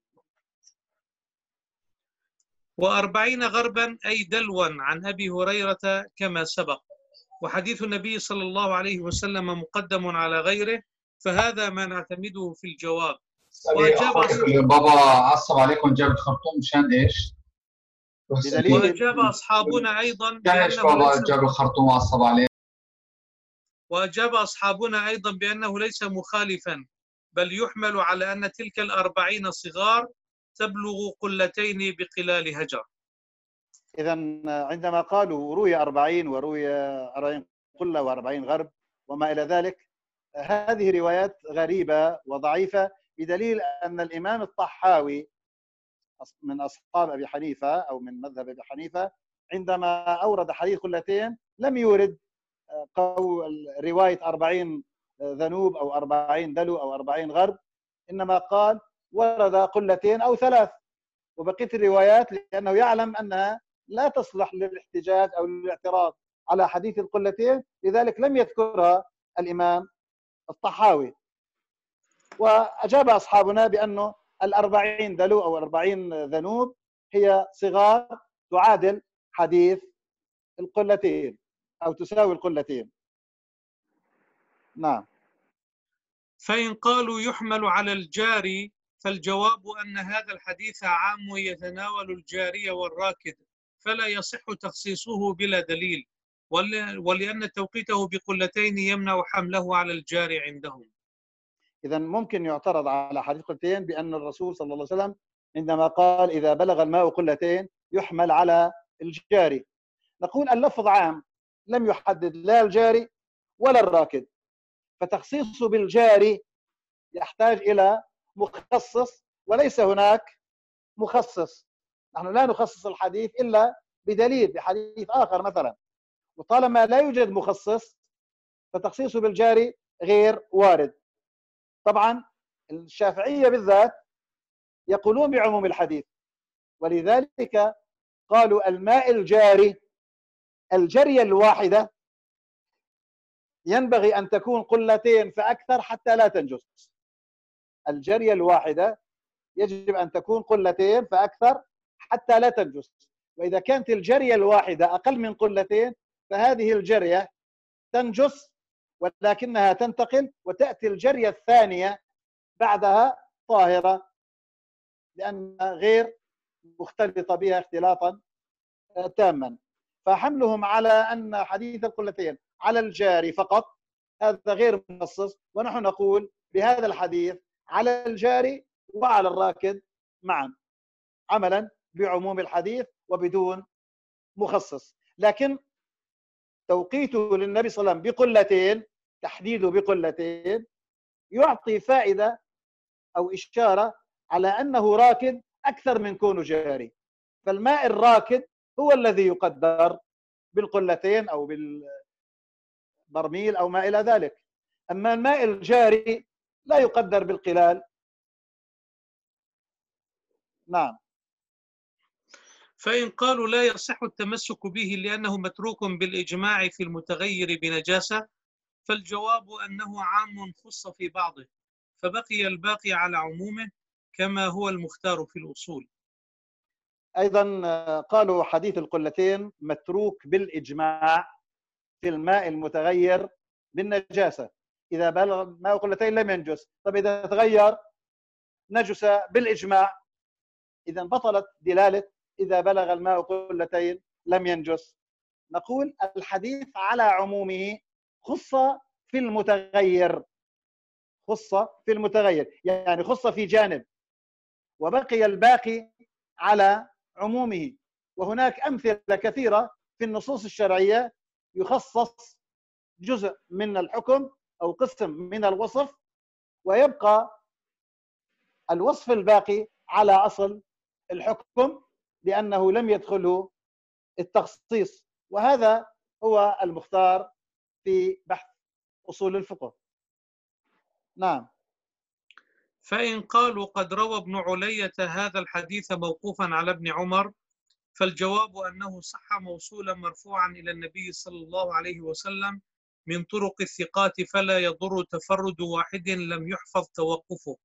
و40 غربا أي دلوا عن أبي هريرة كما سبق، وحديث النبي صلى الله عليه وسلم مقدم على غيره، فهذا ما نعتمده في الجواب. بابا عصب عليكم جاب الخرطوم مشان ايش؟ وأجاب أصحابنا أيضا بابا جاب الخرطوم وعصب عليه. وأجاب أصحابنا أيضا بأنه ليس مخالفا، بل يحمل على أن تلك 40 صغار تبلغ قلتين بقلال هجر. إذا عندما قالوا روي 40 وروي 40 قلة و40 غرب وما إلى ذلك، هذه روايات غريبة وضعيفة، بدليل أن الإمام الطحاوي من أصحاب أبي حنيفة أو من مذهب أبي حنيفة عندما أورد حديث قلتين لم يورد رواية 40 ذنوب أو 40 دلو أو 40 غرب، إنما قال ورد قلتين أو 3، وبقية الروايات لأنه يعلم أنها لا تصلح للاحتجاج أو للاعتراض على حديث القلتين، لذلك لم يذكرها الإمام الطحاوي. وأجاب أصحابنا بأنه 40 دلو أو 40 ذنوب هي صغار تعادل حديث القلتين أو تساوي القلتين. نعم. فإن قالوا يحمل على الجاري، فالجواب أن هذا الحديث عام يتناول الجاري والراكد، فلا يصح تخصيصه بلا دليل، ولأن توقيته بقلتين يمنع حمله على الجاري عندهم. إذا ممكن يعترض على حديث قلتين بأن الرسول صلى الله عليه وسلم عندما قال إذا بلغ الماء قلتين يحمل على الجاري، نقول اللفظ عام لم يحدد لا الجاري ولا الراكد، فتخصيصه بالجاري يحتاج إلى مخصص، وليس هناك مخصص. نحن لا نخصص الحديث إلا بدليل بحديث آخر مثلا، وطالما لا يوجد مخصص فتخصيصه بالجاري غير وارد. طبعا الشافعية بالذات يقولون بعموم الحديث، ولذلك قالوا الماء الجاري الجرية الواحدة ينبغي أن تكون قلتين فأكثر حتى لا تنجس. الجرية الواحدة يجب أن تكون قلتين فأكثر حتى لا تنجس، وإذا كانت الجرية الواحدة أقل من قلتين فهذه الجرية تنجس، ولكنها تنتقل وتأتي الجرية الثانية بعدها طاهرة لأنها غير مختلطة بها اختلاطا تاما. فحملهم على أن حديث القلتين على الجاري فقط هذا غير مخصص، ونحن نقول بهذا الحديث على الجاري وعلى الراكد معا، عملا بعموم الحديث وبدون مخصص. لكن توقيته للنبي صلى الله عليه وسلم بقلتين، تحديده بقلتين، يعطي فائدة أو إشارة على أنه راكد أكثر من كونه جاري، فالماء الراكد هو الذي يقدر بالقلتين أو بالبرميل أو ما إلى ذلك، أما الماء الجاري لا يقدر بالقلال. نعم. فإن قالوا لا يصح التمسك به لأنه متروك بالإجماع في المتغير بنجاسة، فالجواب أنه عام خص في بعضه، فبقي الباقي على عمومه كما هو المختار في الأصول. أيضا قالوا حديث القلتين متروك بالإجماع في الماء المتغير بالنجاسة، إذا بلغ ماء قلتين لم ينجس. طب إذا تغير نجس بالإجماع، إذا بطلت دلالة إذا بلغ الماء قلتين لم ينجس. نقول الحديث على عمومه خص في المتغير، خص في المتغير، يعني خص في جانب وبقي الباقي على عمومه. وهناك أمثلة كثيرة في النصوص الشرعية يخصص جزء من الحكم أو قسم من الوصف ويبقى الوصف الباقي على أصل الحكم لأنه لم يدخله التخصيص، وهذا هو المختار في بحث أصول الفقه. نعم. فإن قالوا قد روى ابن علية هذا الحديث موقوفا على ابن عمر، فالجواب أنه صح موصولا مرفوعا إلى النبي صلى الله عليه وسلم من طرق الثقات، فلا يضر تفرد واحد لم يحفظ توقفه.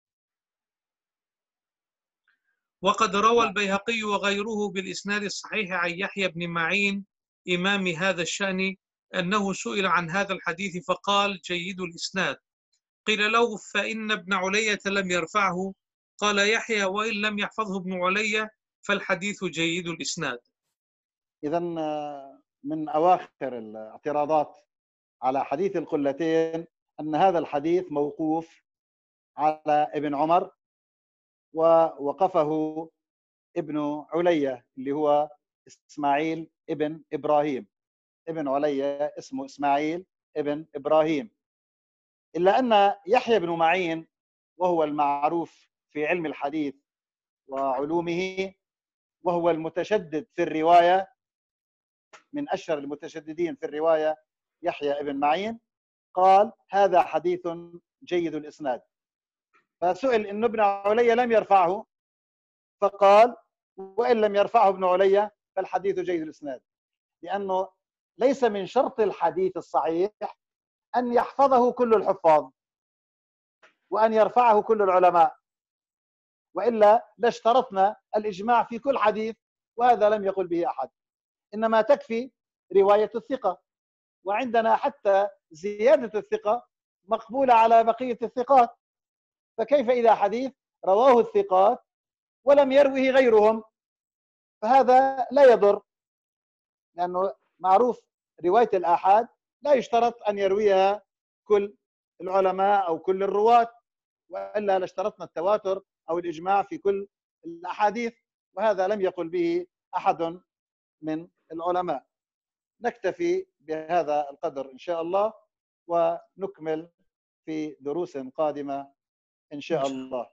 وقد روى البيهقي وغيره بالإسناد الصحيح عن يحيى بن معين إمام هذا الشأن أنه سئل عن هذا الحديث فقال جيد الإسناد. قيل له فإن ابن علية لم يرفعه، قال يحيى وإن لم يحفظه ابن علية فالحديث جيد الإسناد. إذا من أواخر الاعتراضات على حديث القلتين أن هذا الحديث موقوف على ابن عمر، ووقفه ابن علية اللي هو إسماعيل ابن إبراهيم. ابن علية اسمه إسماعيل ابن إبراهيم، إلا أن يحيى بن معين وهو المعروف في علم الحديث وعلومه وهو المتشدد في الرواية، من أشهر المتشددين في الرواية يحيى ابن معين، قال هذا حديث جيد الإسناد. فسئل إن ابن علية لم يرفعه فقال وإن لم يرفعه ابن علية فالحديث جيد الإسناد، لأنه ليس من شرط الحديث الصحيح أن يحفظه كل الحفاظ وأن يرفعه كل العلماء، وإلا لاشترطنا الإجماع في كل حديث، وهذا لم يقل به أحد، إنما تكفي رواية الثقة، وعندنا حتى زيادة الثقة مقبولة على بقية الثقات. فكيف إذا حديث رواه الثقات ولم يروه غيرهم؟ فهذا لا يضر، لأنه معروف رواية الآحاد لا يشترط أن يرويها كل العلماء أو كل الرواة، وإلا لاشترطنا التواتر أو الإجماع في كل الأحاديث، وهذا لم يقل به أحد من العلماء. نكتفي بهذا القدر إن شاء الله، ونكمل في دروس قادمة إن شاء الله.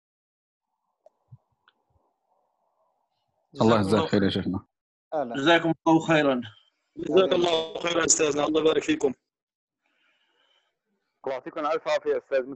الله يجزاك خير يا شيخنا. جزاكم الله خيرا. جزاك الله خيرا استاذنا، الله يبارك فيكم. الله يعطيكم الف عافيه استاذ.